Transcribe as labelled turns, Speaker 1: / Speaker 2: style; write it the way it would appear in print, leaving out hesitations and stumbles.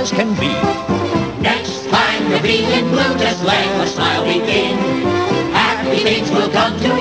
Speaker 1: as can be.
Speaker 2: Next time you're feeling blue, just let a smile begin. Happy things will come to